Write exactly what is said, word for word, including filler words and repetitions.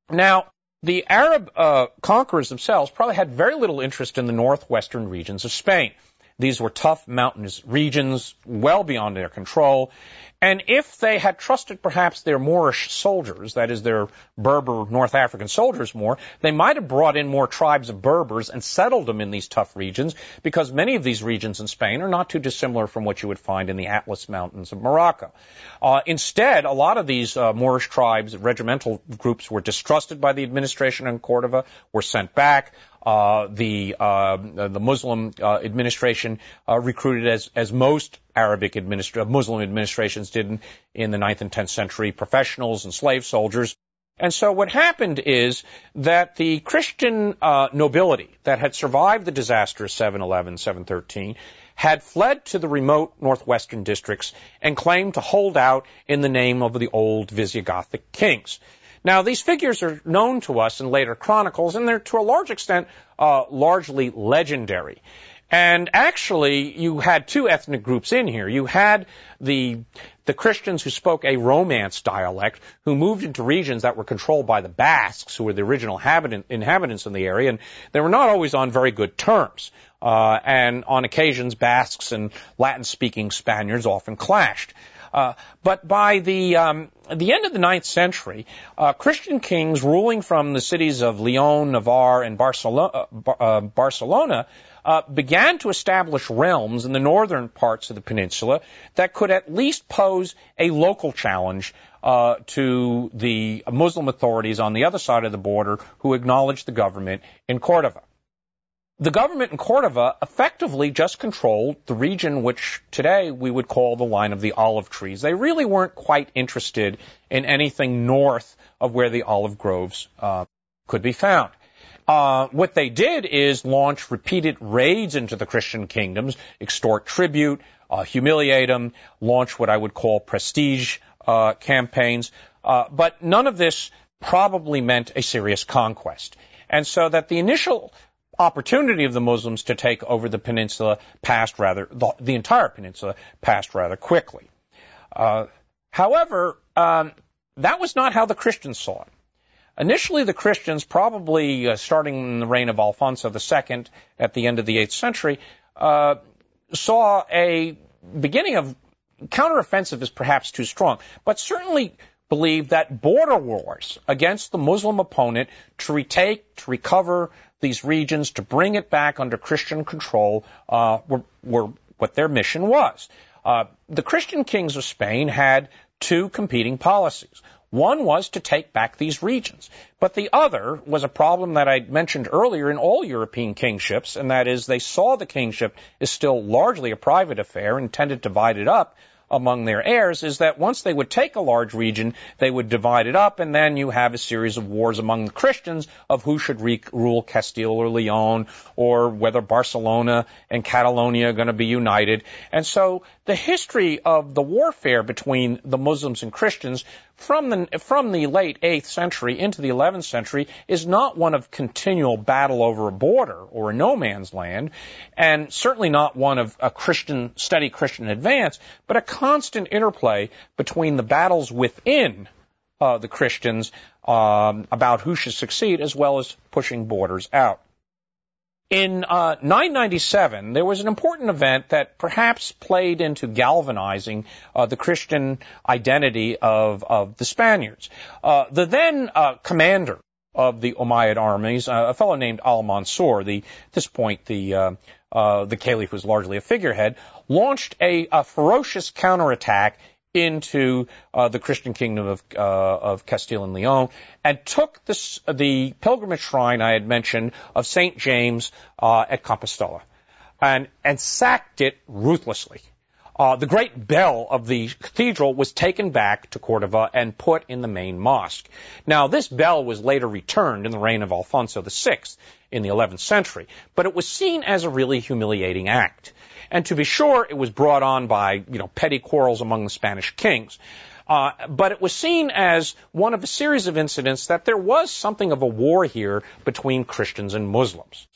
Now, the Arab uh, conquerors themselves probably had very little interest in the northwestern regions of Spain. These were tough, mountainous regions, well beyond their control. And if they had trusted perhaps their Moorish soldiers, that is their Berber North African soldiers more, they might have brought in more tribes of Berbers and settled them in these tough regions, because many of these regions in Spain are not too dissimilar from what you would find in the Atlas Mountains of Morocco. Uh, instead, a lot of these uh, Moorish tribes, regimental groups, were distrusted by the administration in Cordova, were sent back. Uh, the, uh, the Muslim, uh, administration, uh, recruited as, as most Arabic administra- Muslim administrations did in, in the ninth and tenth century, professionals and slave soldiers. And so what happened is that the Christian, uh, nobility that had survived the disaster of seven eleven, seven thirteen had fled to the remote northwestern districts and claimed to hold out in the name of the old Visigothic kings. Now, these figures are known to us in later chronicles, and they're, to a large extent, uh, largely legendary. And actually, you had two ethnic groups in here. You had the the Christians who spoke a Romance dialect, who moved into regions that were controlled by the Basques, who were the original inhabitant, inhabitants in the area, and they were not always on very good terms. Uh, and on occasions, Basques and Latin-speaking Spaniards often clashed. Uh, but by the um, the end of the ninth century, uh, Christian kings ruling from the cities of Leon, Navarre, and Barcelona, uh, Barcelona uh, began to establish realms in the northern parts of the peninsula that could at least pose a local challenge uh, to the Muslim authorities on the other side of the border, who acknowledged the government in Cordova. The government in Cordova effectively just controlled the region which today we would call the line of the olive trees. They really weren't quite interested in anything north of where the olive groves uh, could be found. Uh, what they did is launch repeated raids into the Christian kingdoms, extort tribute, uh, humiliate them, launch what I would call prestige uh, campaigns. Uh, but none of this probably meant a serious conquest. And so that the initial opportunity of the Muslims to take over the peninsula passed rather, the, the entire peninsula passed rather quickly. Uh, however, um, that was not how the Christians saw it. Initially, the Christians, probably uh, starting in the reign of Alfonso the Second at the end of the eighth century, uh, saw a beginning of counteroffensive is perhaps too strong, but certainly believed that border wars against the Muslim opponent to retake, to recover these regions, to bring it back under Christian control, uh, were, were what their mission was. Uh, the Christian kings of Spain had two competing policies. One was to take back these regions, but the other was a problem that I mentioned earlier in all European kingships, and that is they saw the kingship as still largely a private affair and tended to divide it up among their heirs, is that once they would take a large region, they would divide it up, and then you have a series of wars among the Christians of who should re- rule Castile or Leon, or whether Barcelona and Catalonia are going to be united. And so the history of the warfare between the Muslims and Christians from the from the late eighth century into the eleventh century is not one of continual battle over a border or a no man's land, and certainly not one of a Christian steady Christian advance, but a constant interplay between the battles within uh, the Christians um, about who should succeed, as well as pushing borders out. In uh, nine ninety-seven, there was an important event that perhaps played into galvanizing uh, the Christian identity of, of the Spaniards. Uh, the then uh, commander of the Umayyad armies, uh, a fellow named Al-Mansur, the, at this point the uh, uh, the caliph was largely a figurehead, launched a, a ferocious counterattack into uh, the Christian kingdom of uh, of Castile and Leon, and took this, the pilgrimage shrine I had mentioned of Saint James uh, at Compostela, and and sacked it ruthlessly. Uh, the great bell of the cathedral was taken back to Cordova and put in the main mosque. Now, this bell was later returned in the reign of Alfonso the Sixth in the eleventh century, but it was seen as a really humiliating act. And to be sure, it was brought on by, you know, petty quarrels among the Spanish kings. Uh, but it was seen as one of a series of incidents that there was something of a war here between Christians and Muslims.